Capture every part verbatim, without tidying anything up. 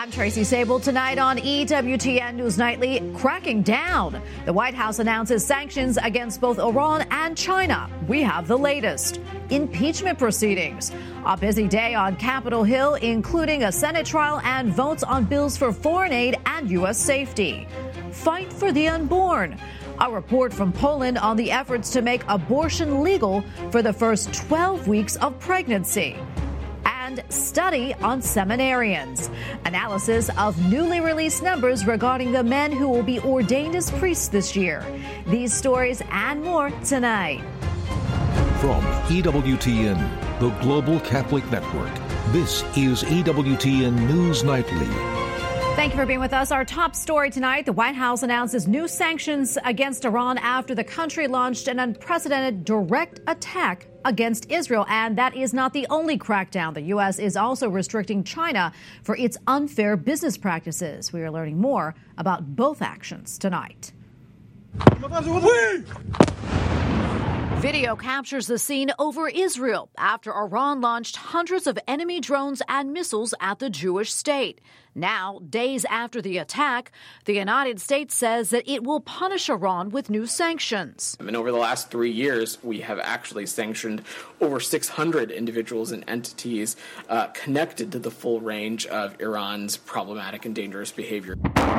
I'm Tracy Sable. Tonight on E W T N News Nightly, cracking down. The White House announces sanctions against both Iran and China. We have the latest. Impeachment proceedings. A busy day on Capitol Hill, including a Senate trial and votes on bills for foreign aid and U S safety. Fight for the unborn. A report from Poland on the efforts to make abortion legal for the first twelve weeks of pregnancy. And study on seminarians. Analysis of newly released numbers regarding the men who will be ordained as priests this year. These stories and more tonight. From E W T N, the Global Catholic Network, this is E W T N News Nightly. Thank you for being with us. Our top story tonight, the White House announces new sanctions against Iran after the country launched an unprecedented direct attack against Israel. And that is not the only crackdown. The U S is also restricting China for its unfair business practices. We are learning more about both actions tonight. Video captures the scene over Israel after Iran launched hundreds of enemy drones and missiles at the Jewish state. Now, days after the attack, the United States says that it will punish Iran with new sanctions. And over the last three years, we have actually sanctioned over six hundred individuals and entities uh, connected to the full range of Iran's problematic and dangerous behavior.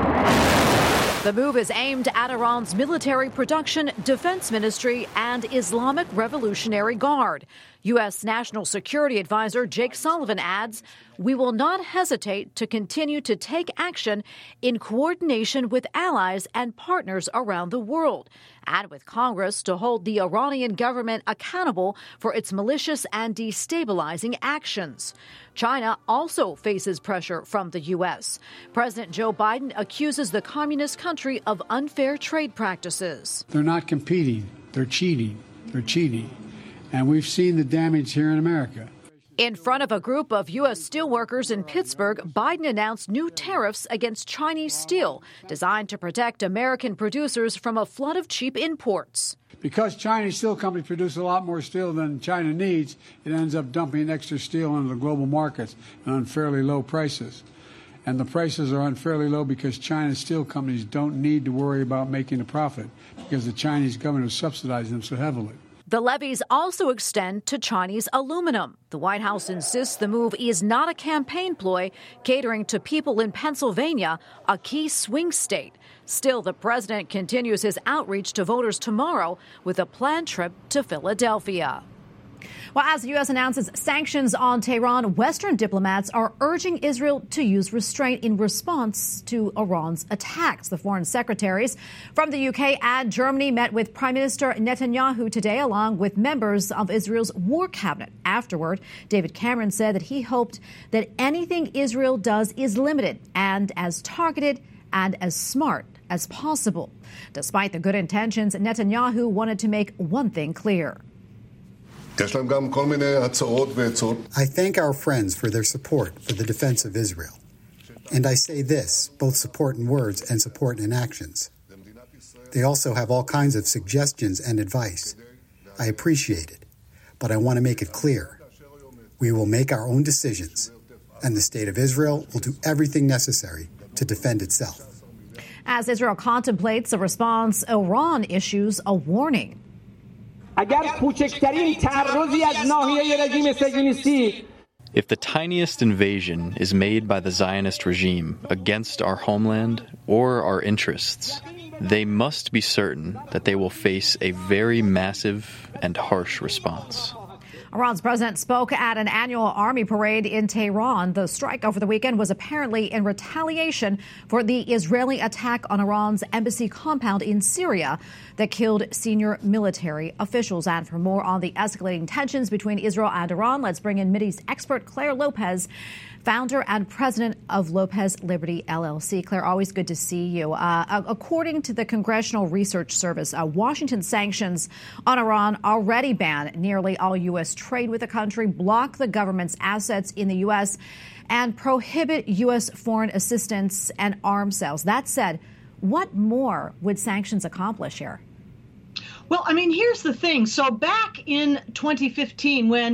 The move is aimed at Iran's military production, defense ministry, and Islamic Revolutionary Guard. U S. National Security Advisor Jake Sullivan adds, "We will not hesitate to continue to take action in coordination with allies and partners around the world, and with Congress to hold the Iranian government accountable for its malicious and destabilizing actions." China also faces pressure from the U S. President Joe Biden accuses the communist country of unfair trade practices. They're not competing. They're cheating. They're cheating. And we've seen the damage here in America. In front of a group of U S steelworkers in Pittsburgh, Biden announced new tariffs against Chinese steel designed to protect American producers from a flood of cheap imports. Because Chinese steel companies produce a lot more steel than China needs, it ends up dumping extra steel into the global markets at unfairly low prices. And the prices are unfairly low because China's steel companies don't need to worry about making a profit because the Chinese government is subsidizing them so heavily. The levies also extend to Chinese aluminum. The White House insists the move is not a campaign ploy catering to people in Pennsylvania, a key swing state. Still, the president continues his outreach to voters tomorrow with a planned trip to Philadelphia. Well, as the U S announces sanctions on Tehran, Western diplomats are urging Israel to use restraint in response to Iran's attacks. The foreign secretaries from the U K and Germany met with Prime Minister Netanyahu today, along with members of Israel's war cabinet. Afterward, David Cameron said that he hoped that anything Israel does is limited and as targeted and as smart as possible. Despite the good intentions, Netanyahu wanted to make one thing clear. I thank our friends for their support for the defense of Israel. And I say this, both support in words and support in actions. They also have all kinds of suggestions and advice. I appreciate it, but I want to make it clear. We will make our own decisions, and the state of Israel will do everything necessary to defend itself. As Israel contemplates a response, Iran issues a warning. If the tiniest invasion is made by the Zionist regime against our homeland or our interests, they must be certain that they will face a very massive and harsh response. Iran's president spoke at an annual army parade in Tehran. The strike over the weekend was apparently in retaliation for the Israeli attack on Iran's embassy compound in Syria that killed senior military officials. And for more on the escalating tensions between Israel and Iran, let's bring in Mideast expert Claire Lopez, founder and president of Lopez Liberty L L C. Claire, always good to see you. Uh, according to the Congressional Research Service, uh, Washington's sanctions on Iran already ban nearly all U S trade with the country, block the government's assets in the U S, and prohibit U S foreign assistance and arms sales. That said, what more would sanctions accomplish here? Well, I mean, here's the thing. So back in twenty fifteen, when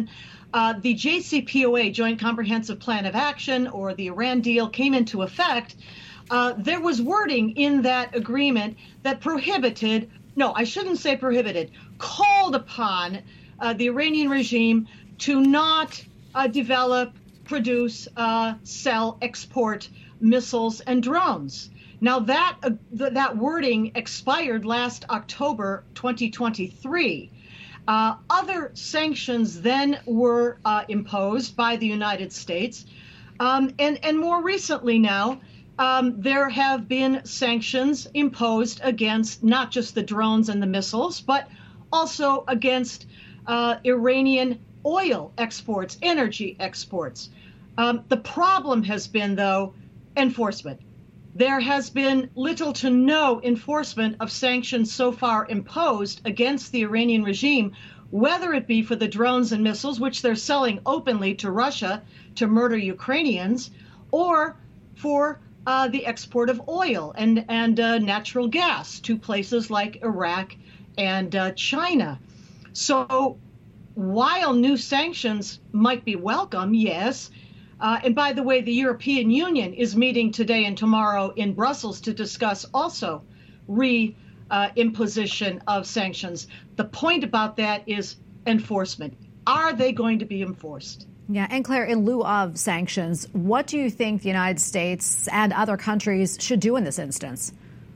uh, the J C P O A, Joint Comprehensive Plan of Action, or the Iran deal, came into effect, uh, there was wording in that agreement that prohibited, no, I shouldn't say prohibited, called upon uh, the Iranian regime to not uh, develop, produce, uh, sell, export missiles and drones. Now, that uh, th- that wording expired last October twenty twenty-three. Uh, other sanctions then were uh, imposed by the United States. Um, and, and more recently now, um, there have been sanctions imposed against not just the drones and the missiles, but also against uh, Iranian oil exports, energy exports. Um, the problem has been, though, enforcement. There has been little to no enforcement of sanctions so far imposed against the Iranian regime, whether it be for the drones and missiles, which they're selling openly to Russia to murder Ukrainians, or for uh, the export of oil and, and uh, natural gas to places like Iraq and uh, China. So while new sanctions might be welcome, yes, Uh, and by the way, the European Union is meeting today and tomorrow in Brussels to discuss also re-imposition uh, of sanctions. The point about that is enforcement. Are they going to be enforced? Yeah, and Claire, in lieu of sanctions, what do you think the United States and other countries should do in this instance?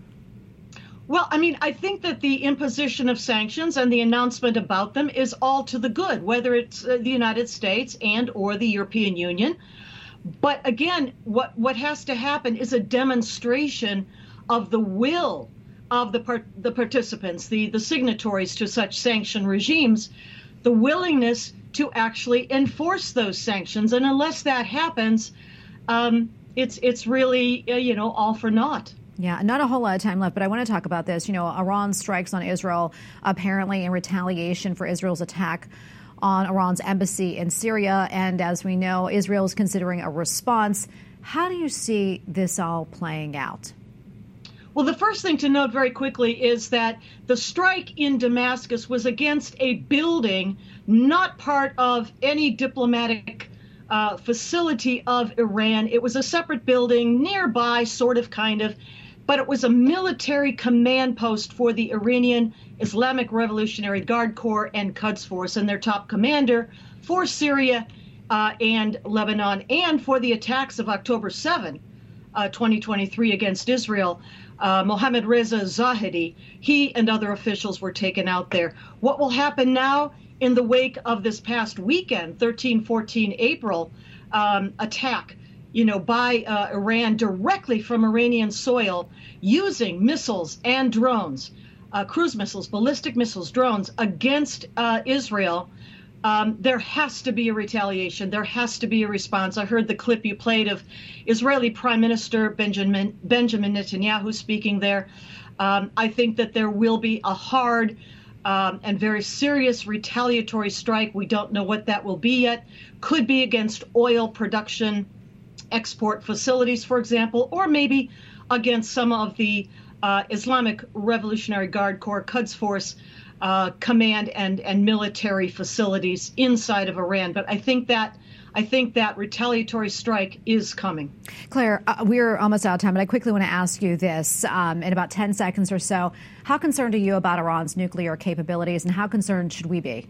Well, I mean, I think that the imposition of sanctions and the announcement about them is all to the good, whether it's uh, the United States and or the European Union. But again, what, what has to happen is a demonstration of the will of the part, the participants, the, the signatories to such sanction regimes, the willingness to actually enforce those sanctions. And unless that happens, um, it's it's really, uh, you know, all for naught. Yeah, not a whole lot of time left, but I want to talk about this. You know, Iran strikes on Israel apparently in retaliation for Israel's attack on Iran's embassy in Syria. And as we know, Israel is considering a response. How do you see this all playing out? Well, the first thing to note very quickly is that the strike in Damascus was against a building, not part of any diplomatic uh, facility of Iran. It was a separate building nearby, sort of, kind of. But it was a military command post for the Iranian Islamic Revolutionary Guard Corps and Quds Force, and their top commander for Syria uh, and Lebanon, and for the attacks of October seventh, uh, twenty twenty-three against Israel. Uh, Mohammad Reza Zahedi, he and other officials were taken out there. What will happen now in the wake of this past weekend, thirteen, fourteen April um, attack, you know, by uh, Iran directly from Iranian soil, using missiles and drones, uh, cruise missiles, ballistic missiles, drones against uh, Israel, um, there has to be a retaliation. There has to be a response. I heard the clip you played of Israeli Prime Minister Benjamin, Benjamin Netanyahu speaking there. Um, I think that there will be a hard um, and very serious retaliatory strike. We don't know what that will be yet. Could be against oil production export facilities, for example, or maybe against some of the uh, Islamic Revolutionary Guard Corps, Quds Force uh, command and, and military facilities inside of Iran. But I think that I think that retaliatory strike is coming. Claire, uh, we're almost out of time, but I quickly want to ask you this um, in about ten seconds or so. How concerned are you about Iran's nuclear capabilities, and how concerned should we be?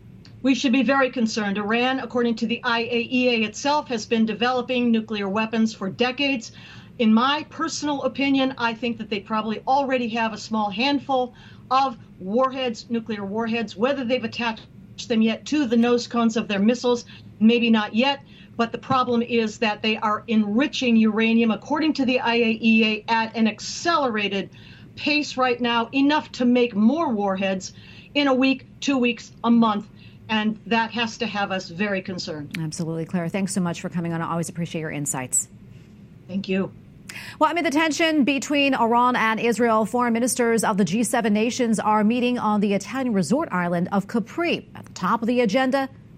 We should be very concerned. Iran, according to the I A E A itself, has been developing nuclear weapons for decades. In my personal opinion, I think that they probably already have a small handful of warheads, nuclear warheads. Whether they've attached them yet to the nose cones of their missiles, maybe not yet. But the problem is that they are enriching uranium, according to the I A E A, at an accelerated pace right now, enough to make more warheads in a week, two weeks, a month. And that has to have us very concerned. Absolutely, Claire. Thanks so much for coming on. I always appreciate your insights. Thank you. Well, amid the tension between Iran and Israel, foreign ministers of the G seven nations are meeting on the Italian resort island of Capri. At the top of the agenda,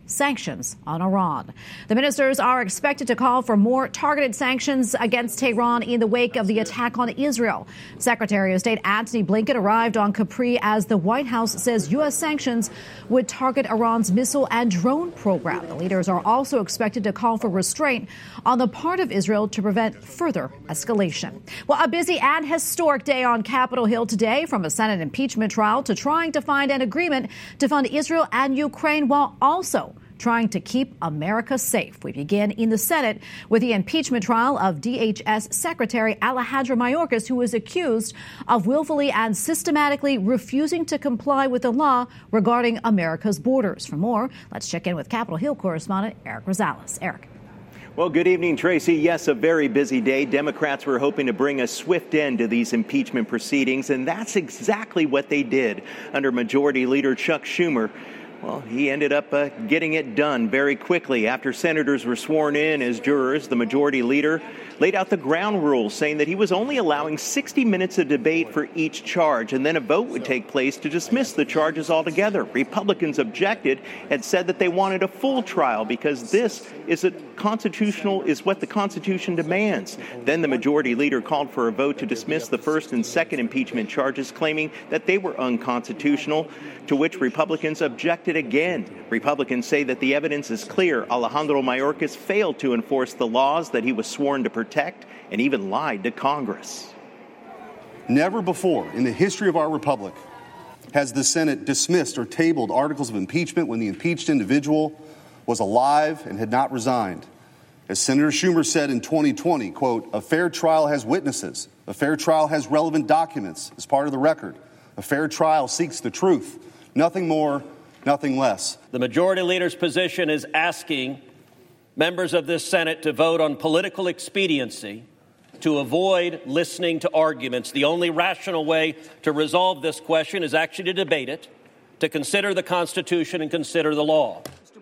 sanctions on Iran. The ministers are expected to call for more targeted sanctions against Tehran in the wake of the attack on Israel. Secretary of State Antony Blinken arrived on Capri as the White House says U S sanctions would target Iran's missile and drone program. The leaders are also expected to call for restraint on the part of Israel to prevent further escalation. Well, a busy and historic day on Capitol Hill today, from a Senate impeachment trial to trying to find an agreement to fund Israel and Ukraine while also trying to keep America safe. We begin in the Senate with the impeachment trial of D H S Secretary Alejandro Mayorkas, who is accused of willfully and systematically refusing to comply with the law regarding America's borders. For more, let's check in with Capitol Hill correspondent Eric Rosales. Eric. Well, good evening, Tracy. Yes, a very busy day. Democrats were hoping to bring a swift end to these impeachment proceedings, and that's exactly what they did under Majority Leader Chuck Schumer. Well, he ended up uh, getting it done very quickly. After senators were sworn in as jurors, the majority leader laid out the ground rules, saying that he was only allowing sixty minutes of debate for each charge, and then a vote would take place to dismiss the charges altogether. Republicans objected and said that they wanted a full trial because this is a constitutional is what the Constitution demands. Then the majority leader called for a vote to dismiss the first and second impeachment charges, claiming that they were unconstitutional, to which Republicans objected again. Republicans say that the evidence is clear. Alejandro Mayorkas failed to enforce the laws that he was sworn to protect and even lied to Congress. Never before in the history of our republic has the Senate dismissed or tabled articles of impeachment when the impeached individual was alive and had not resigned. As Senator Schumer said in twenty twenty, quote, "A fair trial has witnesses. A fair trial has relevant documents as part of the record. A fair trial seeks the truth. Nothing more, nothing less." The majority leader's position is asking members of this Senate to vote on political expediency to avoid listening to arguments. The only rational way to resolve this question is actually to debate it, to consider the Constitution and consider the law.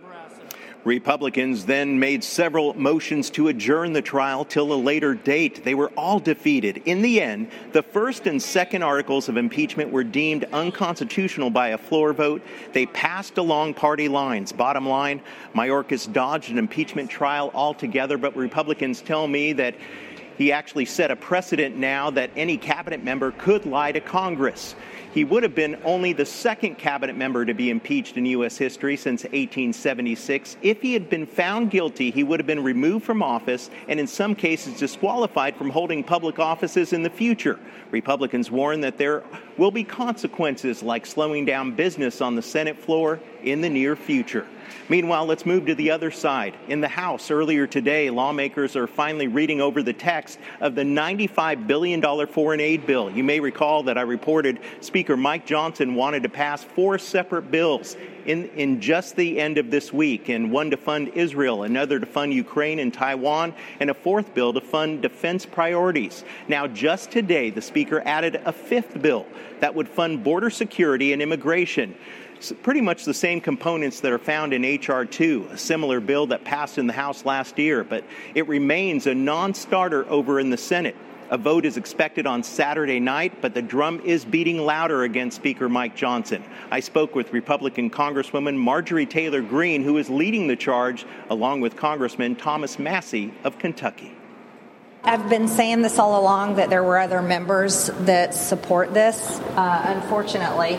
Republicans then made several motions to adjourn the trial till a later date. They were all defeated. In the end, the first and second articles of impeachment were deemed unconstitutional by a floor vote. They passed along party lines. Bottom line, Mayorkas dodged an impeachment trial altogether, but Republicans tell me that he actually set a precedent now that any cabinet member could lie to Congress. He would have been only the second cabinet member to be impeached in U S history since eighteen seventy-six. If he had been found guilty, he would have been removed from office and in some cases disqualified from holding public offices in the future. Republicans warn that there will be consequences like slowing down business on the Senate floor in the near future. Meanwhile, let's move to the other side. In the House earlier today, lawmakers are finally reading over the text of the ninety-five billion dollars foreign aid bill. You may recall that I reported Speaker Mike Johnson wanted to pass four separate bills in, in just the end of this week, and one to fund Israel, another to fund Ukraine and Taiwan, and a fourth bill to fund defense priorities. Now, just today, the Speaker added a fifth bill that would fund border security and immigration. Pretty much the same components that are found in H R two, a similar bill that passed in the House last year, but it remains a non-starter over in the Senate. A vote is expected on Saturday night, but the drum is beating louder against Speaker Mike Johnson. I spoke with Republican Congresswoman Marjorie Taylor Greene, who is leading the charge, along with Congressman Thomas Massie of Kentucky. I've been saying this all along, that there were other members that support this. Uh, unfortunately,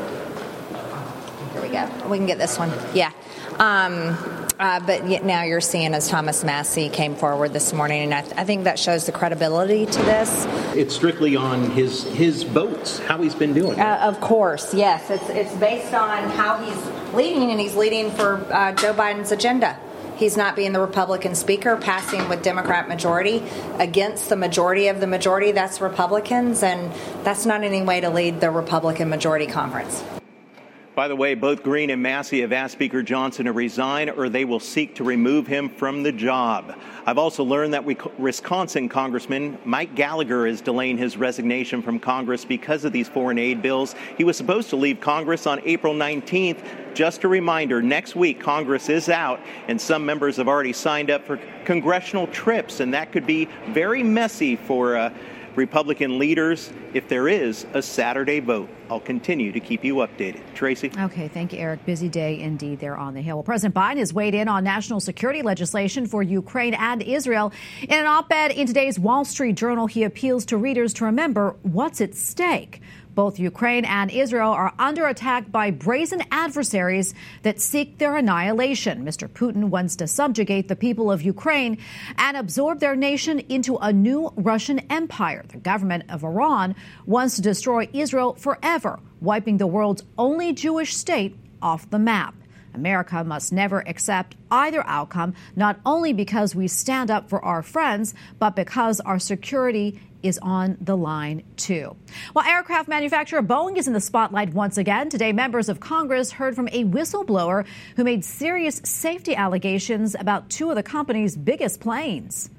here we go. We can get this one. Yeah. Um, uh, but yet now you're seeing as Thomas Massie came forward this morning, and I, th- I think that shows the credibility to this. It's strictly on his his votes, how he's been doing. Uh, of course, yes. It's it's based on how he's leading, and he's leading for uh, Joe Biden's agenda. He's not being the Republican speaker, passing with Democrat majority against the majority of the majority. That's Republicans, and that's not any way to lead the Republican majority conference. By the way, both Greene and Massie have asked Speaker Johnson to resign or they will seek to remove him from the job. I've also learned that Wisconsin Congressman Mike Gallagher is delaying his resignation from Congress because of these foreign aid bills. He was supposed to leave Congress on April nineteenth. Just a reminder, next week Congress is out and some members have already signed up for congressional trips, and that could be very messy for uh, Republican leaders if there is a Saturday vote. I'll continue to keep you updated. Tracy? Okay, thank you, Eric. Busy day indeed there on the Hill. Well, President Biden has weighed in on national security legislation for Ukraine and Israel. In an op-ed in today's Wall Street Journal, he appeals to readers to remember what's at stake. Both Ukraine and Israel are under attack by brazen adversaries that seek their annihilation. Mister Putin wants to subjugate the people of Ukraine and absorb their nation into a new Russian empire. The government of Iran wants to destroy Israel forever, wiping the world's only Jewish state off the map. America must never accept either outcome, not only because we stand up for our friends, but because our security is on the line, too. While aircraft manufacturer Boeing is in the spotlight once again, today members of Congress heard from a whistleblower who made serious safety allegations about two of the company's biggest planes.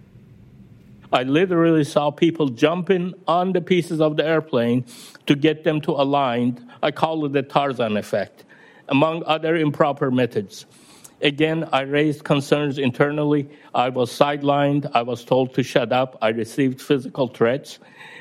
I literally saw people jumping on the pieces of the airplane to get them to align. I call it the Tarzan effect, among other improper methods. Again, I raised concerns internally. I was sidelined. I was told to shut up. I received physical threats.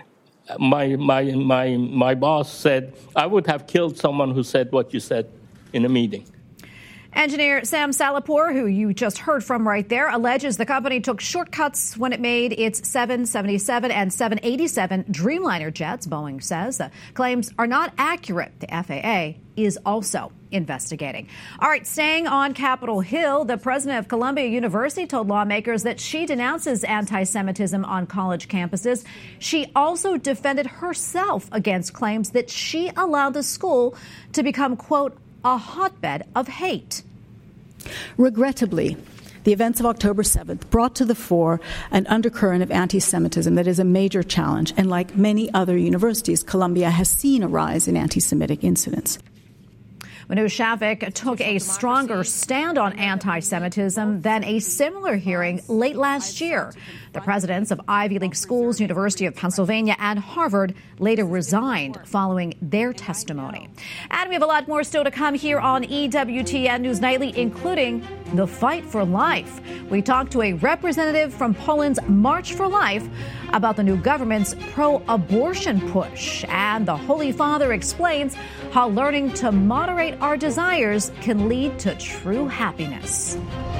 My, my, my, my boss said, I would have killed someone who said what you said in a meeting. Engineer Sam Salahpour, who you just heard from right there, alleges the company took shortcuts when it made its seven seventy-seven and seven eighty-seven Dreamliner jets. Boeing says the claims are not accurate. The F A A is also investigating. All right, staying on Capitol Hill, the president of Columbia University told lawmakers that she denounces anti-Semitism on college campuses. She also defended herself against claims that she allowed the school to become, quote, a hotbed of hate. Regrettably, the events of October seventh brought to the fore an undercurrent of anti-Semitism that is a major challenge. And like many other universities, Columbia has seen a rise in anti-Semitic incidents. Manoush Shafik took a stronger stand on anti-Semitism than a similar hearing late last year. The presidents of Ivy League schools, University of Pennsylvania and Harvard, later resigned following their testimony. And we have a lot more still to come here on E W T N News Nightly, including the fight for life. We talked to a representative from Poland's March for Life about the new government's pro-abortion push. And the Holy Father explains how learning to moderate our desires can lead to true happiness.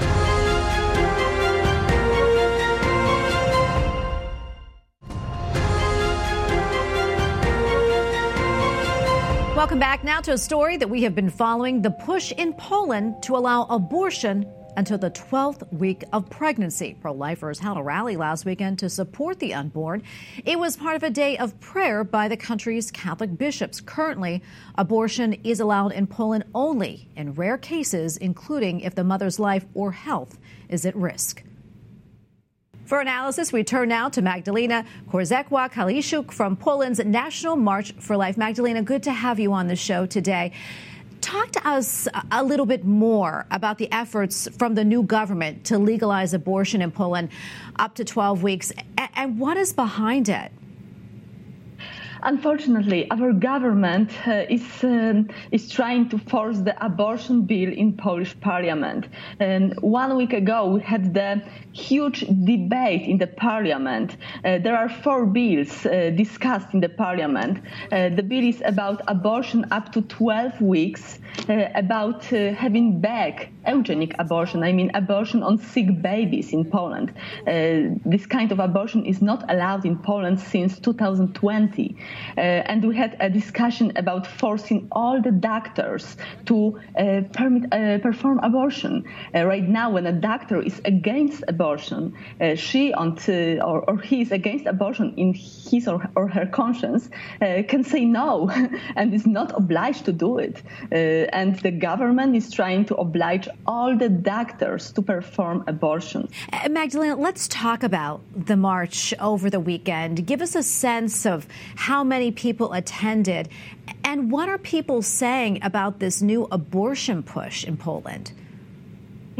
Welcome back now to a story that we have been following, the push in Poland to allow abortion until the twelfth week of pregnancy. Pro-lifers held a rally last weekend to support the unborn. It was part of a day of prayer by the country's Catholic bishops. Currently, abortion is allowed in Poland only in rare cases, including if the mother's life or health is at risk. For analysis, we turn now to Magdalena Korzekwa-Kaliszuk from Poland's National March for Life. Magdalena, good to have you on the show today. Talk to us a little bit more about the efforts from the new government to legalize abortion in Poland up to twelve weeks, and what is behind it? Unfortunately, our government uh, is um, is trying to force the abortion bill in Polish parliament. And one week ago, we had the huge debate in the parliament. Uh, there are four bills uh, discussed in the parliament. Uh, the bill is about abortion up to twelve weeks, uh, about uh, having back eugenic abortion, I mean abortion on sick babies in Poland. Uh, this kind of abortion is not allowed in Poland since two thousand twenty. Uh, and we had a discussion about forcing all the doctors to uh, permit, uh, perform abortion. Uh, right now, when a doctor is against abortion, uh, she on t- or, or he is against abortion in his or, or her conscience, uh, can say no and is not obliged to do it. Uh, and the government is trying to oblige all the doctors to perform abortion. Uh, Magdalena, let's talk about the march over the weekend. Give us a sense of how many people attended and what are people saying about this new abortion push in Poland?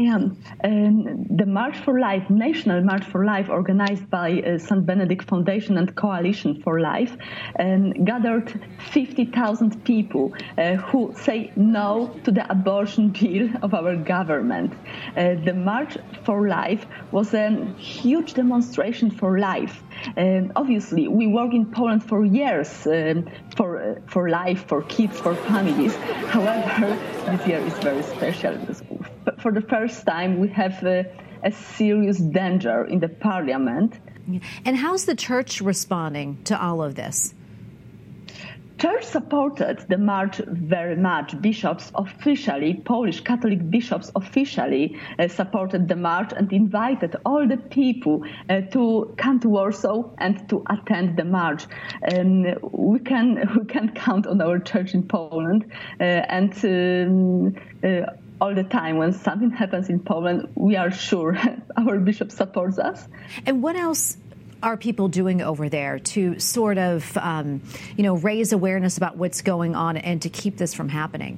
Yeah, um, the March for Life, National March for Life, organized by uh, Saint Benedict Foundation and Coalition for Life, um, gathered fifty thousand people uh, who say no to the abortion bill of our government. Uh, the March for Life was a huge demonstration for life. Um, obviously, we work in Poland for years um, for uh, for life, for kids, for families. However, this year is very special because for the first time we have uh, a serious danger in the parliament. And how's the church responding to all of this? Church supported the march very much. Bishops officially, Polish Catholic bishops officially uh, supported the march and invited all the people uh, to come to Warsaw and to attend the march. Um, we can we can count on our church in Poland, uh, and um, uh, all the time when something happens in Poland, we are sure our bishop supports us. And what else are people doing over there to sort of, um, you know, raise awareness about what's going on and to keep this from happening?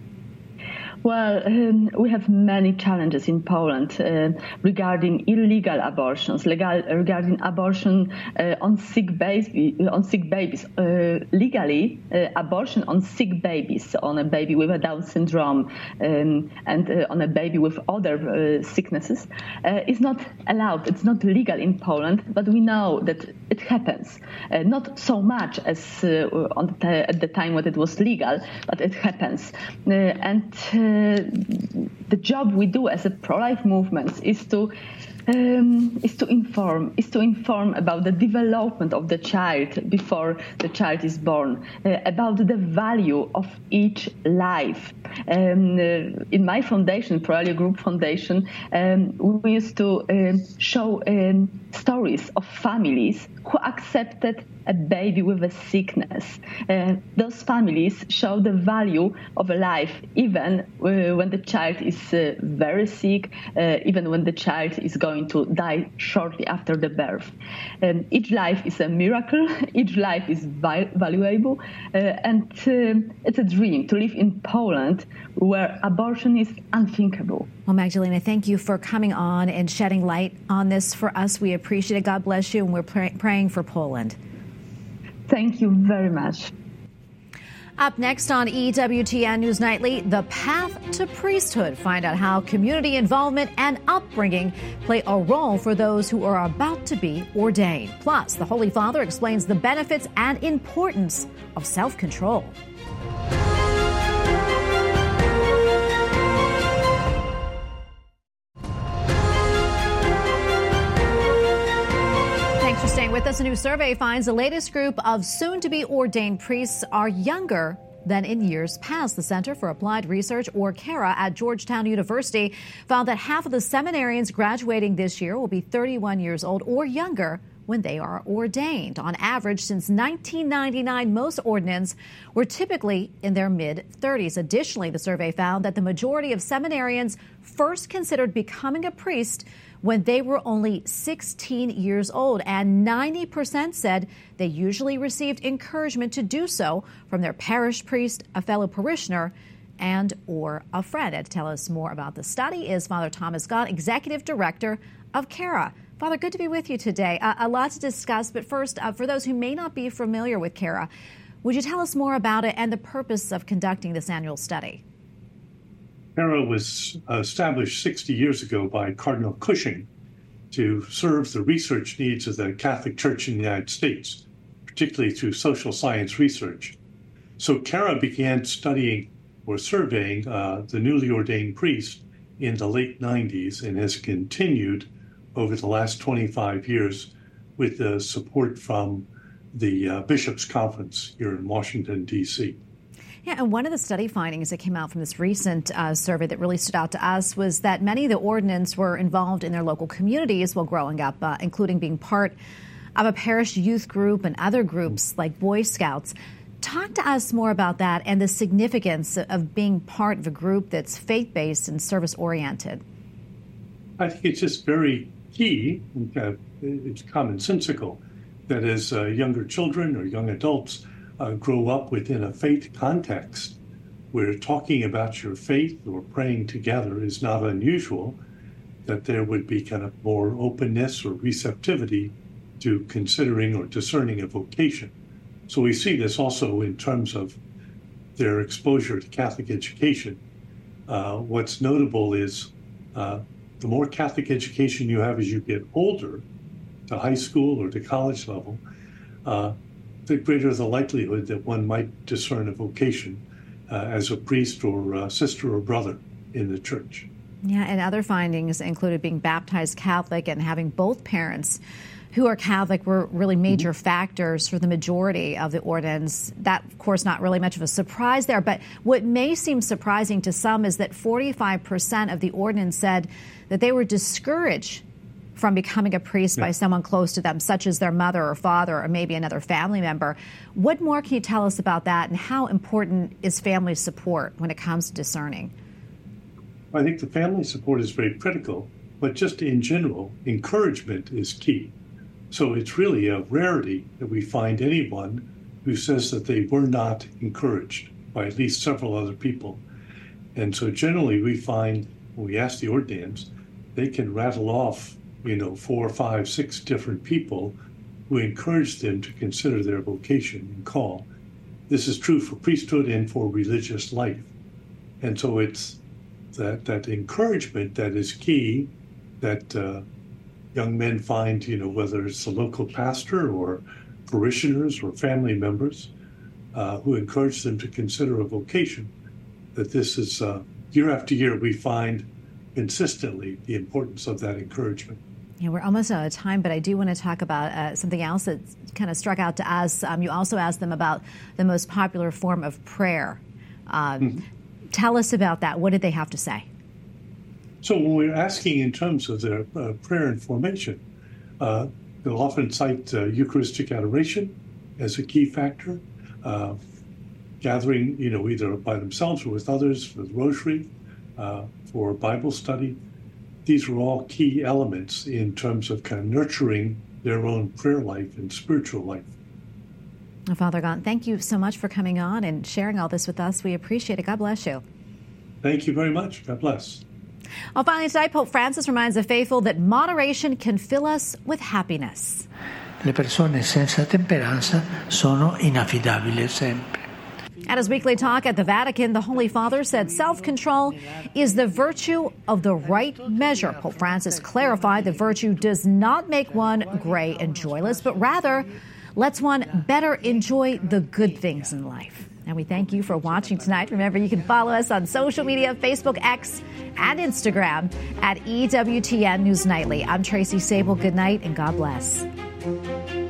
Well, um, we have many challenges in Poland uh, regarding illegal abortions, legal, regarding abortion uh, on sick babies. On sick babies, uh, legally, uh, abortion on sick babies, on a baby with a Down syndrome, um, and uh, on a baby with other uh, sicknesses, uh, is not allowed. It's not legal in Poland, but we know that it happens. Uh, not so much as uh, on the, at the time when it was legal, but it happens, uh, and. Uh, Uh, the job we do as a pro-life movement is to um, is to inform, is to inform about the development of the child before the child is born, uh, about the value of each life. Um, uh, in my foundation, Pro-Elia Group Foundation, um, we used to um, show um, stories of families who accepted a baby with a sickness. Uh, those families show the value of a life, even uh, when the child is uh, very sick, uh, even when the child is going to die shortly after the birth. Um, each life is a miracle, each life is val- valuable, uh, and uh, it's a dream to live in Poland where abortion is unthinkable. Well, Magdalena, thank you for coming on and shedding light on this for us. We appreciate it. God bless you, and we're pray- praying for Poland. Thank you very much. Up next on E W T N News Nightly, the path to priesthood. Find out how community involvement and upbringing play a role for those who are about to be ordained. Plus, the Holy Father explains the benefits and importance of self-control. With us, a new survey finds the latest group of soon-to-be ordained priests are younger than in years past. The Center for Applied Research, or CARA, at Georgetown University found that half of the seminarians graduating this year will be thirty-one years old or younger when they are ordained. On average, since nineteen ninety-nine, most ordinands were typically in their mid-thirties. Additionally, the survey found that the majority of seminarians first considered becoming a priest when they were only sixteen years old, and ninety percent said they usually received encouragement to do so from their parish priest, a fellow parishioner, and or a friend. And to tell us more about the study is Father Thomas Gahn, Executive Director of CARA. Father, good to be with you today. Uh, a lot to discuss, but first, uh, for those who may not be familiar with CARA, would you tell us more about it and the purpose of conducting this annual study? CARA was established sixty years ago by Cardinal Cushing to serve the research needs of the Catholic Church in the United States, particularly through social science research. So CARA began studying or surveying uh, the newly ordained priest in the late nineties and has continued over the last twenty-five years with the support from the uh, Bishops' Conference here in Washington, D C Yeah, and one of the study findings that came out from this recent uh, survey that really stood out to us was that many of the ordinands were involved in their local communities while growing up, uh, including being part of a parish youth group and other groups like Boy Scouts. Talk to us more about that and the significance of being part of a group that's faith-based and service-oriented. I think it's just very key, uh, it's commonsensical, that as uh, younger children or young adults Uh, grow up within a faith context, where talking about your faith or praying together is not unusual, that there would be kind of more openness or receptivity to considering or discerning a vocation. So we see this also in terms of their exposure to Catholic education. Uh, what's notable is uh, the more Catholic education you have as you get older, to high school or to college level, uh, the greater the likelihood that one might discern a vocation uh, as a priest or uh, sister or brother in the church. Yeah, and other findings included being baptized Catholic and having both parents who are Catholic were really major mm-hmm. factors for the majority of the ordinands. That, of course, not really much of a surprise there. But what may seem surprising to some is that forty-five percent of the ordinance said that they were discouraged from becoming a priest yeah. by someone close to them, such as their mother or father or maybe another family member. What more can you tell us about that, and how important is family support when it comes to discerning? I think the family support is very critical, but just in general, encouragement is key. So it's really a rarity that we find anyone who says that they were not encouraged by at least several other people. And so generally we find, when we ask the ordinands, they can rattle off, you know, four, five, six different people who encourage them to consider their vocation and call. This is true for priesthood and for religious life. And so it's that that encouragement that is key, that uh, young men find, you know, whether it's the local pastor or parishioners or family members uh, who encourage them to consider a vocation, that this is, uh, year after year, we find consistently the importance of that encouragement. Yeah, we're almost out of time, but I do want to talk about uh, something else that kind of struck out to us. Um, you also asked them about the most popular form of prayer. Um, mm-hmm. Tell us about that. What did they have to say? So when we're asking in terms of their uh, prayer and formation, uh, they'll often cite uh, Eucharistic adoration as a key factor, uh, gathering, you know, either by themselves or with others for the rosary, uh, for Bible study. These are all key elements in terms of kind of nurturing their own prayer life and spiritual life. Well, Father Gaunt, thank you so much for coming on and sharing all this with us. We appreciate it. God bless you. Thank you very much. God bless. Well, finally tonight, Pope Francis reminds the faithful that moderation can fill us with happiness. Le persone senza temperanza sono inaffidabili sempre. At his weekly talk at the Vatican, the Holy Father said self-control is the virtue of the right measure. Pope Francis clarified that virtue does not make one gray and joyless, but rather lets one better enjoy the good things in life. And we thank you for watching tonight. Remember, you can follow us on social media, Facebook, X, and Instagram at E W T N News Nightly. I'm Tracy Sable. Good night and God bless.